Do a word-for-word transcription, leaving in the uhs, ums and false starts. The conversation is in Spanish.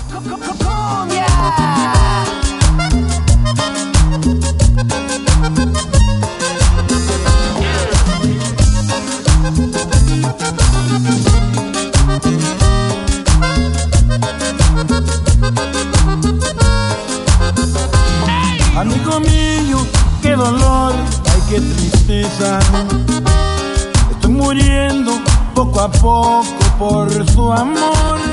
Amigo mío, qué dolor, ay qué tristeza. Estoy muriendo poco a poco por su amor.